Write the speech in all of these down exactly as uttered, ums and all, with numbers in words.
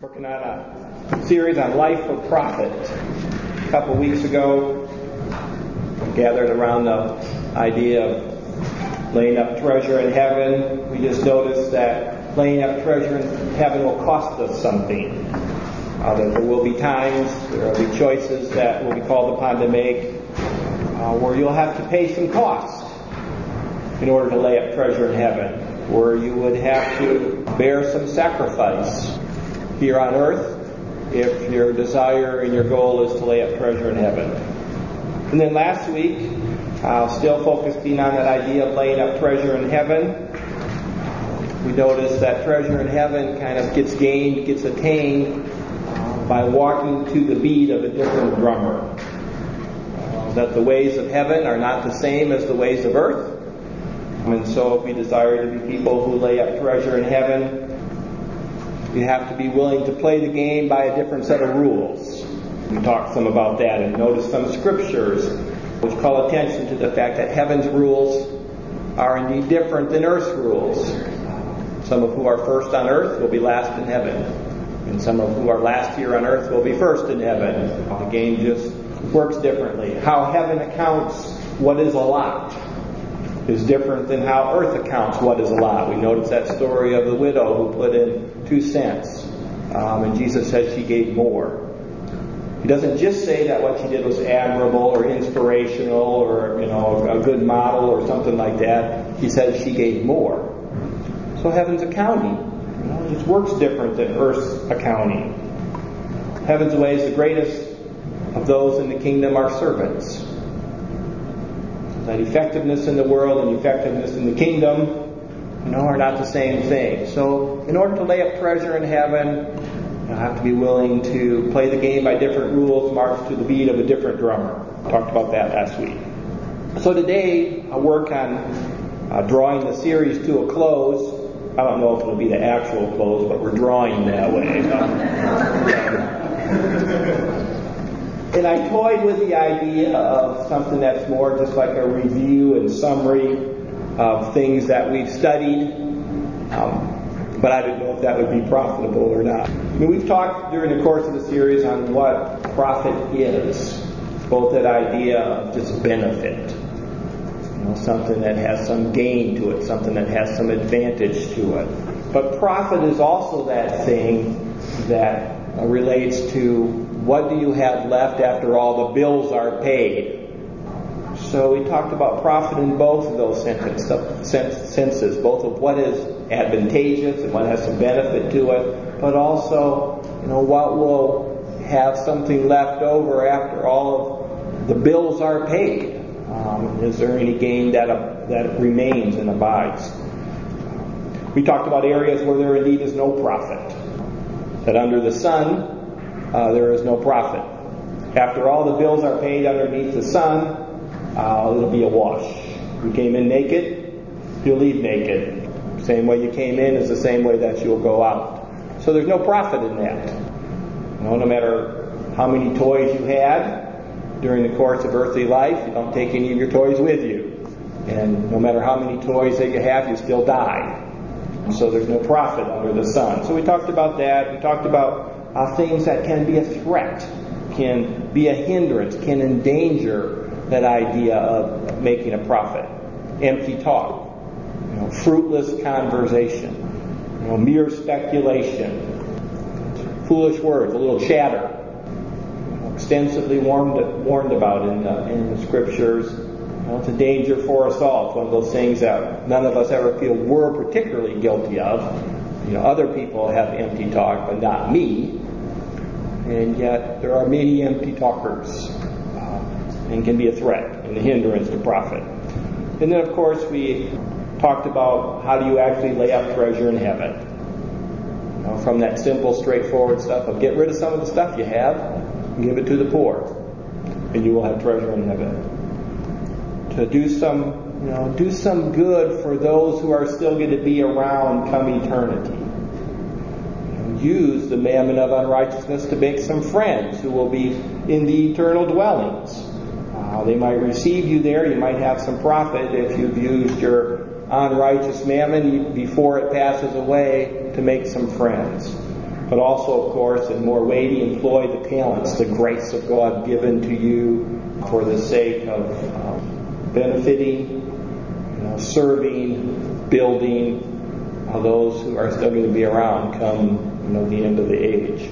Working on a series on life of prophet. A couple weeks ago, we gathered around the idea of laying up treasure in heaven. We just noticed that laying up treasure in heaven will cost us something. Uh, that there will be times, there will be choices that we'll be called upon to make uh, where you'll have to pay some cost in order to lay up treasure in heaven, where you would have to bear some sacrifice here on earth if your desire and your goal is to lay up treasure in heaven. And then last week, uh, still focusing on that idea of laying up treasure in heaven, we noticed that treasure in heaven kind of gets gained, gets attained uh, by walking to the beat of a different drummer. Uh, that the ways of heaven are not the same as the ways of earth. And so if we desire to be people who lay up treasure in heaven, you have to be willing to play the game by a different set of rules. We talked some about that and noticed some scriptures which call attention to the fact that heaven's rules are indeed different than earth's rules. Some of who are first on earth will be last in heaven, and some of who are last here on earth will be first in heaven. The game just works differently. How heaven accounts what is a lot is different than how earth accounts what is a lot. We notice that story of the widow who put in two cents, um, and Jesus says she gave more. He doesn't just say that what she did was admirable or inspirational or, you know, a good model or something like that. He says she gave more. So heaven's accounting, you know, just works different than earth's accounting. Heaven's ways, the greatest of those in the kingdom are servants. That effectiveness in the world and effectiveness in the kingdom, you know, are not the same thing. So, in order to lay up treasure in heaven, you have to be willing to play the game by different rules, march to the beat of a different drummer. Talked about that last week. So today, I work on uh, drawing the series to a close. I don't know if it'll be the actual close, but we're drawing that way. And I toyed with the idea of something that's more just like a review and summary of things that we've studied. Um, but I didn't know if that would be profitable or not. I mean, we've talked during the course of the series on what profit is. Both that idea of just benefit. You know, something that has some gain to it, something that has some advantage to it. But profit is also that thing that uh, relates to what do you have left after all the bills are paid? So we talked about profit in both of those senses, both of what is advantageous and what has some benefit to it, but also, you know, what will have something left over after all of the bills are paid. Um, is there any gain that uh, that remains and abides? We talked about areas where there indeed is no profit. That under the sun, Uh, there is no profit. After all the bills are paid underneath the sun, uh, it'll be a wash. You came in naked, you'll leave naked. Same way you came in is the same way that you'll go out. So there's no profit in that. You know, no matter how many toys you had during the course of earthly life, you don't take any of your toys with you. And no matter how many toys that you have, you still die. So there's no profit under the sun. So we talked about that. We talked about Uh, things that can be a threat, can be a hindrance, can endanger that idea of making a profit. Empty talk, you know, fruitless conversation, you know, mere speculation, foolish words, a little chatter, you know, extensively warned warned about in the, in the scriptures. You know, it's a danger for us all. It's one of those things that none of us ever feel we're particularly guilty of. You know, other people have empty talk, but not me. And yet there are many empty talkers, uh, and can be a threat and a hindrance to profit. And then, of course, we talked about how do you actually lay up treasure in heaven. You know, from that simple, straightforward stuff of get rid of some of the stuff you have and give it to the poor, and you will have treasure in heaven. To do some, you know, do some good for those who are still going to be around come eternity. Use the mammon of unrighteousness to make some friends who will be in the eternal dwellings. Uh, they might receive you there. You might have some profit if you've used your unrighteous mammon before it passes away to make some friends. but also, of course, and more weighty, employ the talents, the grace of God given to you for the sake of um, benefiting, you know, serving, building uh, those who are still going to be around come, you know, the end of the age.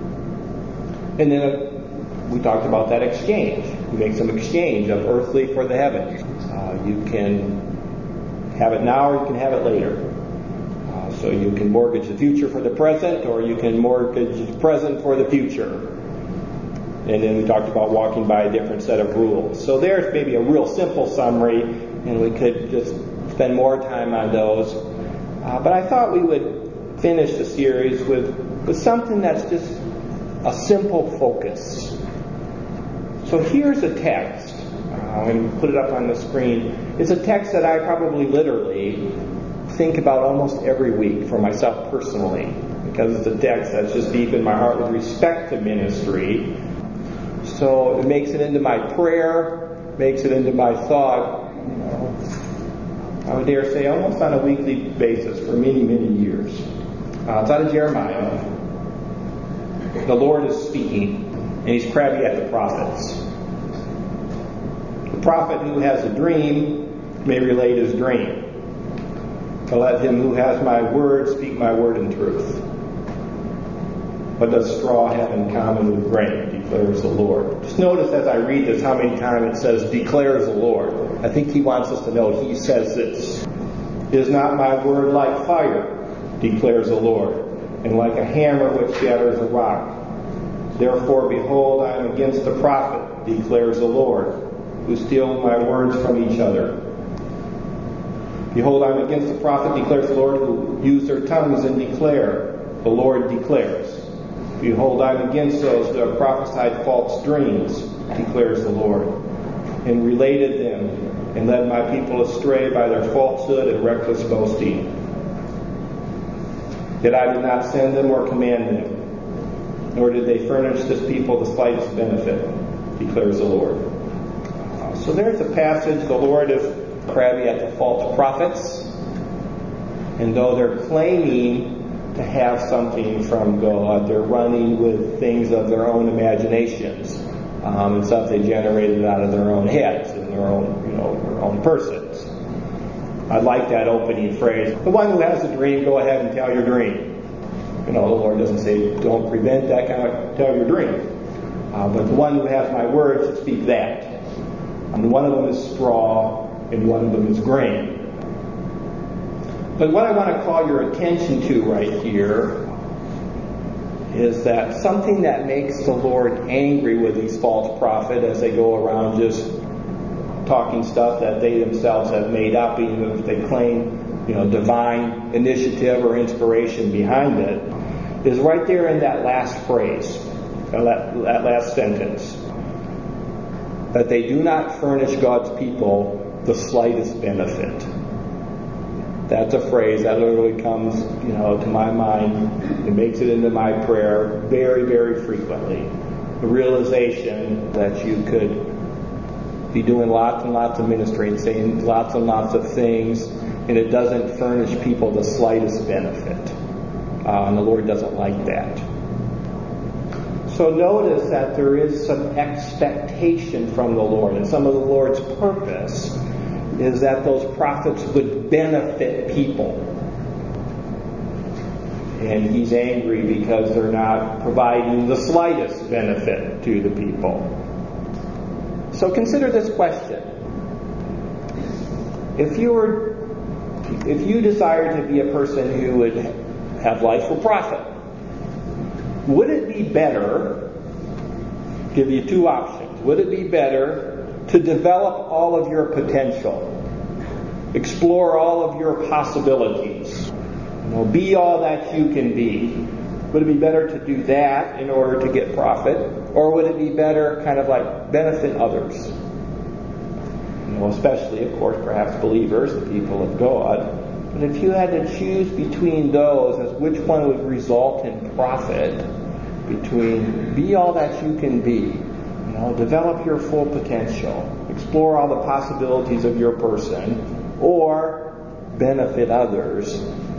And then uh, we talked about that exchange. You make some exchange of earthly for the heavenly. Uh, you can have it now or you can have it later. Uh, so you can mortgage the future for the present, or you can mortgage the present for the future. And then we talked about walking by a different set of rules. So there's maybe a real simple summary, and we could just spend more time on those. Uh, but I thought we would finish the series with, with something that's just a simple focus. So here's a text. Uh, I'm going to put it up on the screen. It's a text that I probably literally think about almost every week for myself personally, because it's a text that's just deep in my heart with respect to ministry. So it makes it into my prayer, makes it into my thought, you know, I would dare say almost on a weekly basis for many, many years. Uh, it's out of Jeremiah. The Lord is speaking, and He's crabby at the prophets. The prophet who has a dream may relate his dream. But let him who has my word speak my word in truth. What does straw have in common with grain, declares the Lord. Just notice as I read this how many times it says, declares the Lord. I think He wants us to know He says this. Is not my word like fire, declares the Lord, and like a hammer which shatters a rock? Therefore, behold, I am against the prophet, declares the Lord, who steal my words from each other. Behold, I am against the prophet, declares the Lord, who use their tongues and declare, the Lord declares. Behold, I am against those who have prophesied false dreams, declares the Lord, and related them, and led my people astray by their falsehood and reckless boasting. Yet I did not send them or command them, nor did they furnish this people the slightest benefit, declares the Lord. So there's a passage. The Lord is crabby at the false prophets, and though they're claiming to have something from God, they're running with things of their own imaginations, um, and stuff they generated out of their own heads and their own, you know, their own persons. I like that opening phrase. The one who has a dream, go ahead and tell your dream. You know, the Lord doesn't say don't prevent that kind of tell your dream, uh, but the one who has my words should speak that. And one of them is straw, and one of them is grain. But what I want to call your attention to right here is that something that makes the Lord angry with these false prophets as they go around just talking stuff that they themselves have made up, even if they claim, you know, divine initiative or inspiration behind it, is right there in that last phrase, that, that last sentence, that they do not furnish God's people the slightest benefit. That's a phrase that literally comes, you know, to my mind. It makes it into my prayer very, very frequently. The realization that you could be doing lots and lots of ministry and saying lots and lots of things, and it doesn't furnish people the slightest benefit. Uh, and the Lord doesn't like that. So notice that there is some expectation from the Lord, and some of the Lord's purpose is that those prophets would benefit people. And He's angry because they're not providing the slightest benefit to the people. So consider this question. If you were, if you desired to be a person who would have life for profit, would it be better, give you two options, would it be better to develop all of your potential, explore all of your possibilities, you know, be all that you can be? Would it be better to do that in order to get profit, or would it be better kind of like benefit others? You know, especially, of course, perhaps believers, the people of God. But if you had to choose between those as which one would result in profit, between be all that you can be, you know, develop your full potential, explore all the possibilities of your person, or benefit others,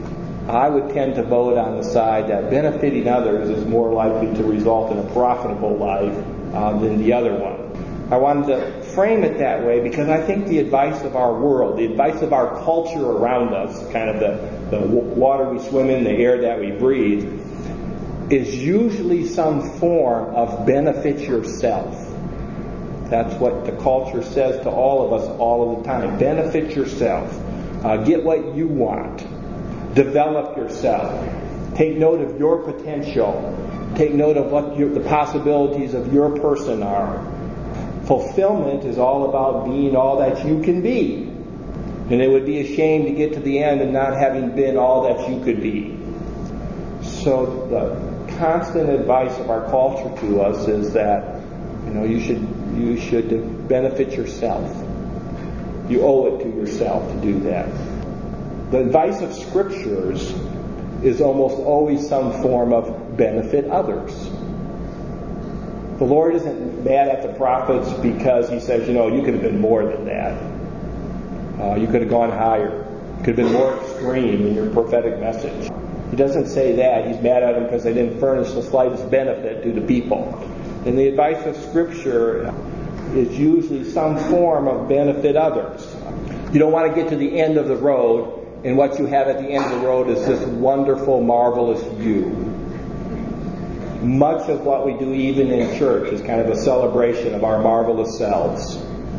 I would tend to vote on the side that benefiting others is more likely to result in a profitable life uh, than the other one. I wanted to frame it that way because I think the advice of our world, the advice of our culture around us, kind of the, the water we swim in, the air that we breathe, is usually some form of benefit yourself. That's what the culture says to all of us all of the time. Benefit yourself. Uh, get what you want. Develop yourself. Take note of your potential. Take note of what your, the possibilities of your person are. Fulfillment is all about being all that you can be. And it would be a shame to get to the end and not having been all that you could be. So the constant advice of our culture to us is that, you know, you should you should benefit yourself. You owe it to yourself to do that. The advice of Scriptures is almost always some form of benefit others. The Lord isn't mad at the prophets because He says, you know, you could have been more than that. Uh, you could have gone higher. You could have been more extreme in your prophetic message. He doesn't say that. He's mad at them because they didn't furnish the slightest benefit to the people. And the advice of Scripture is usually some form of benefit others. You don't want to get to the end of the road, and what you have at the end of the road is this wonderful, marvelous you. Much of what we do, even in church, is kind of a celebration of our marvelous selves.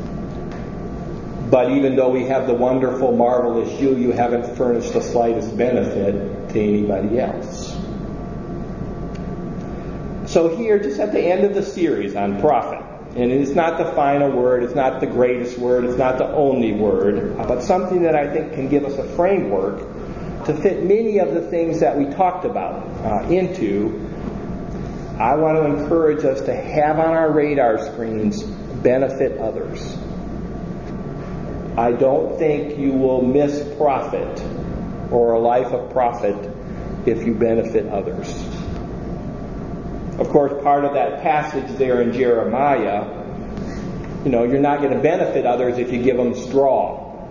But even though we have the wonderful, marvelous you, you haven't furnished the slightest benefit to anybody else. So here, just at the end of the series on prophet, and it's not the final word, it's not the greatest word, it's not the only word, but something that I think can give us a framework to fit many of the things that we talked about uh, into. I want to encourage us to have on our radar screens benefit others. I don't think you will miss profit or a life of profit if you benefit others. Of course, part of that passage there in Jeremiah, you know, you're not going to benefit others if you give them straw.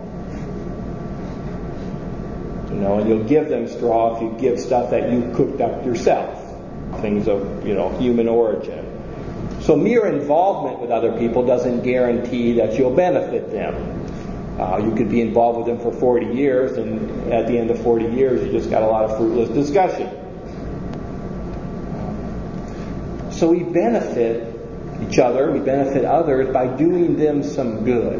You know, and you'll give them straw if you give stuff that you cooked up yourself. Things of, you know, human origin. So mere involvement with other people doesn't guarantee that you'll benefit them. Uh, you could be involved with them for forty years, and at the end of forty years, you just got a lot of fruitless discussion. So we benefit each other, we benefit others by doing them some good.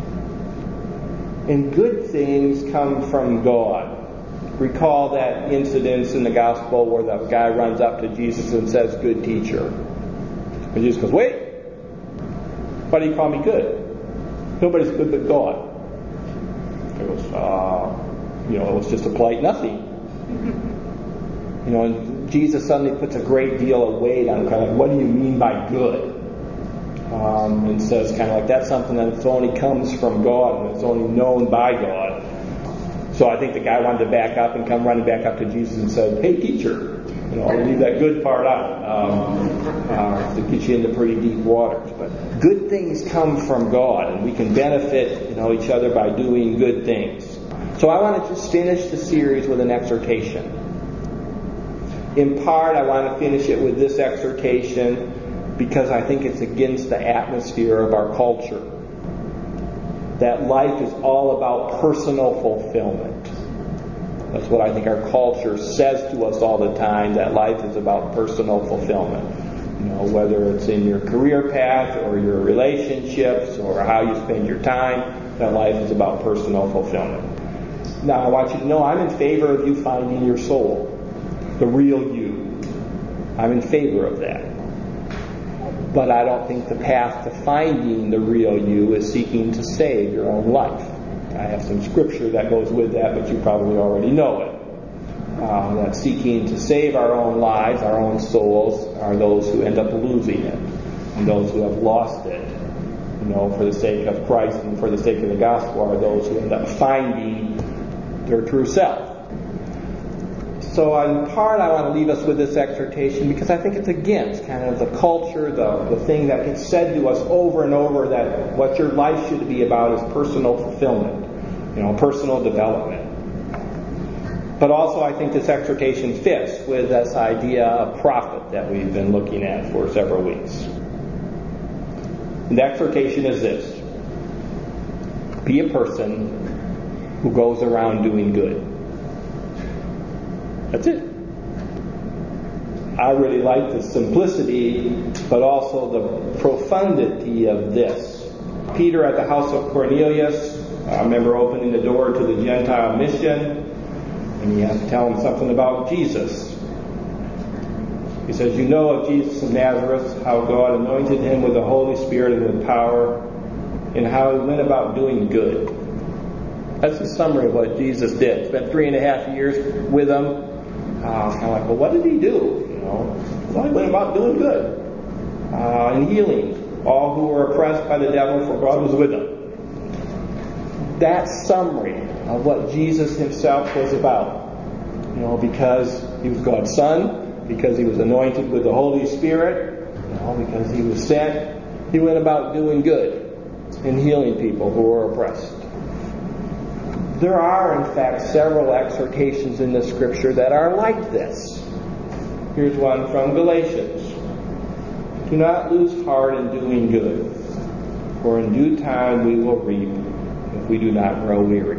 And good things come from God. Recall that incident in the gospel where the guy runs up to Jesus and says, "Good teacher." And Jesus goes, "Wait, why do you call me good? Nobody's good but God." He goes, uh, you know, it was just a polite nothing. You know, and Jesus suddenly puts a great deal of weight on kind of like, what do you mean by good? Um, and says kind of like, that's something that only comes from God and it's only known by God. So I think the guy wanted to back up and come running back up to Jesus and said, "Hey, teacher, you know, I'll leave that good part out um, uh, to get you into pretty deep waters." But good things come from God, and we can benefit, you know, each other by doing good things. So I want to just finish the series with an exhortation. In part, I want to finish it with this exhortation because I think it's against the atmosphere of our culture. That life is all about personal fulfillment. That's what I think our culture says to us all the time, that life is about personal fulfillment. You know, whether it's in your career path or your relationships or how you spend your time, that life is about personal fulfillment. Now, I want you to know I'm in favor of you finding your soul, the real you. I'm in favor of that. But I don't think the path to finding the real you is seeking to save your own life. I have some scripture that goes with that, but you probably already know it. Uh, that seeking to save our own lives, our own souls, are those who end up losing it. And those who have lost it, you know, for the sake of Christ and for the sake of the gospel, are those who end up finding their true self. So in part, I want to leave us with this exhortation because I think it's against kind of the culture, the, the thing that gets said to us over and over, that what your life should be about is personal fulfillment, you know, personal development. But also I think this exhortation fits with this idea of prophet that we've been looking at for several weeks. And the exhortation is this: be a person who goes around doing good. That's it. I really like the simplicity, but also the profundity of this. Peter at the house of Cornelius, I remember opening the door to the Gentile mission, and he has to tell him something about Jesus. He says, you know of Jesus of Nazareth, how God anointed him with the Holy Spirit and with power, and how he went about doing good. That's the summary of what Jesus did. Spent three and a half years with them. Uh, kind of like, well, what did he do? You know, well, he went about doing good uh, and healing all who were oppressed by the devil, for God was with them. That summary of what Jesus himself was about. You know, because he was God's Son, because he was anointed with the Holy Spirit, you know, because he was sent, he went about doing good and healing people who were oppressed. There are, in fact, several exhortations in the Scripture that are like this. Here's one from Galatians. Do not lose heart in doing good, for in due time we will reap if we do not grow weary.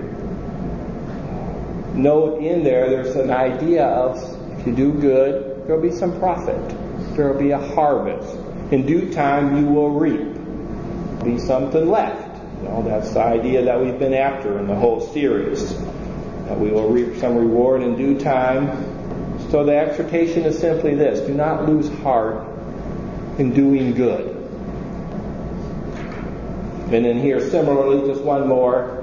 Note in there, there's an idea of if you do good, there will be some profit. There will be a harvest. In due time you will reap. There will be something left. You know, that's the idea that we've been after in the whole series. That we will reap some reward in due time. So the exhortation is simply this: do not lose heart in doing good. And then here, similarly, just one more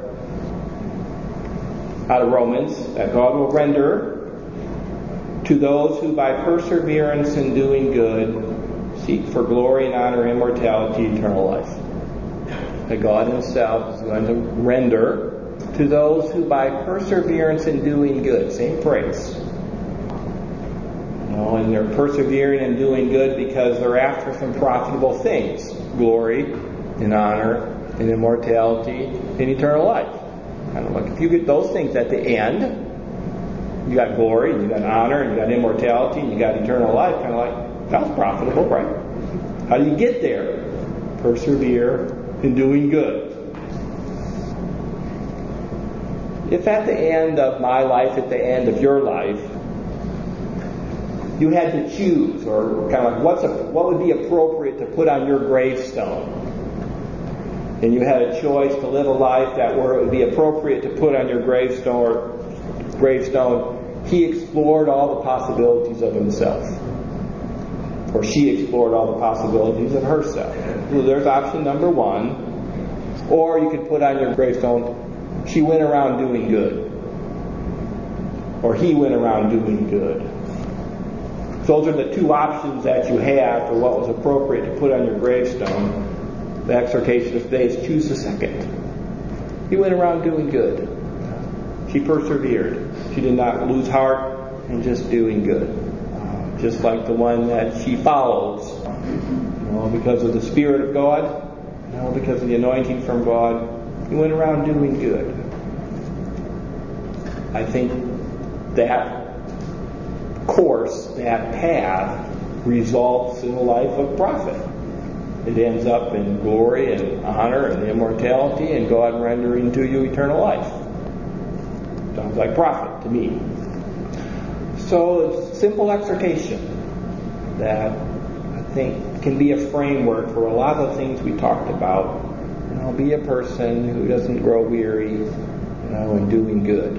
out of Romans, that God will render to those who by perseverance in doing good seek for glory and honor, immortality, eternal life. That God himself is going to render to those who by perseverance in doing good, same phrase. You know, and they're persevering in doing good because they're after some profitable things: glory and honor and immortality and eternal life. Kind of like if you get those things at the end, you got glory, and you got honor, and you got immortality, and you got eternal life. Kind of like, that's profitable, right? How do you get there? Persevere in doing good. If at the end of my life, at the end of your life, you had to choose, or kind of like what's a, what would be appropriate to put on your gravestone, and you had a choice to live a life that where it would be appropriate to put on your gravestone, or gravestone, he explored all the possibilities of himself. Or she explored all the possibilities of herself. So there's option number one. Or you could put on your gravestone, she went around doing good. Or he went around doing good. Those are the two options that you have for what was appropriate to put on your gravestone. The exhortation of today is choose the second. He went around doing good. She persevered. She did not lose heart in just doing good. Just like the one that she follows, you know, because of the Spirit of God, you know, because of the anointing from God, he went around doing good. I think that course, that path, results in a life of profit. It ends up in glory and honor and immortality and God rendering to you eternal life. Sounds like profit to me. So it's a simple exhortation that I think can be a framework for a lot of the things we talked about. You know, be a person who doesn't grow weary, you know, in doing good.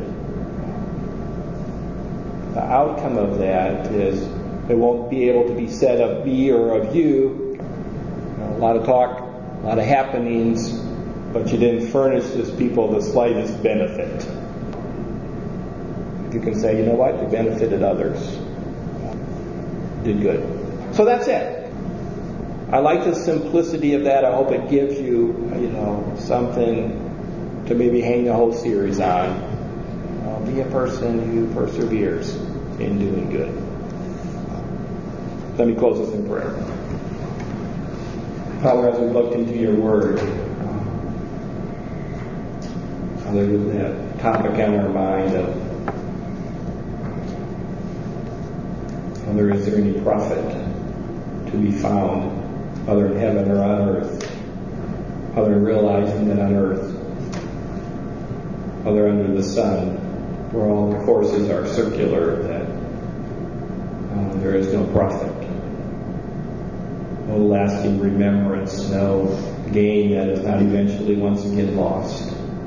The outcome of that is it won't be able to be said of me or of you. You know, a lot of talk, a lot of happenings, but you didn't furnish these people the slightest benefit. You can say, you know what, you benefited others. Did good. So that's it. I like the simplicity of that. I hope it gives you, you know, something to maybe hang the whole series on. Uh, be a person who perseveres in doing good. Let me close this in prayer. Father, as we looked into your word, Father, with that topic on our mind of Father, is there any profit to be found, Father, in heaven or on earth? Father, realizing that on earth, Father, under the sun, where all the courses are circular, that uh, there is no profit, no lasting remembrance, no gain that is not eventually once again lost.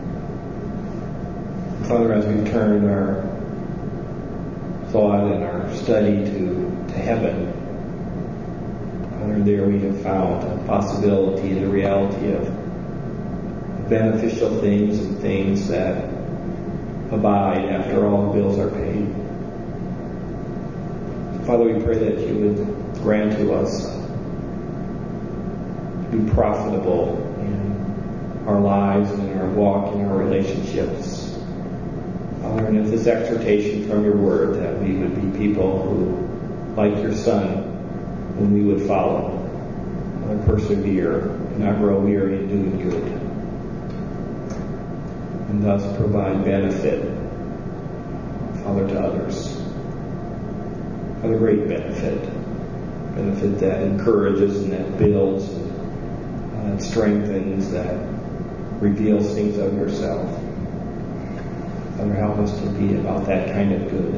Father, as we turn our thought and our study to, to heaven, Father, there we have found a possibility and the reality of beneficial things and things that abide after all the bills are paid. Father, we pray that you would grant to us to be profitable in our lives and in our walk and our relationships. Father, and if this exhortation from your word that we would be people who, like your Son, whom we would follow, and persevere, and not grow weary in doing good, and thus provide benefit, Father, to others. Father, great benefit. Benefit that encourages and that builds and uh, that strengthens, that reveals things of yourself. Father, help us to be about that kind of good.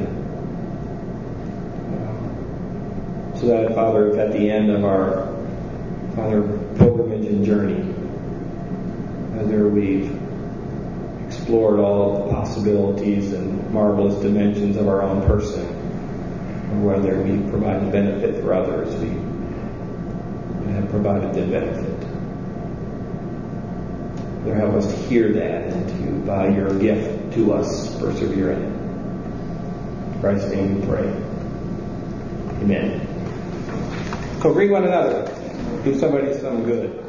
Uh, so that, Father, if at the end of our, Father, pilgrimage and journey, whether we've explored all of the possibilities and marvelous dimensions of our own person, or whether we provide benefit for others, we have provided them benefit. Father, help us to hear that and to, by your gift to us, persevere in it. In Christ's name we pray. Amen. So greet one another. Do somebody some good.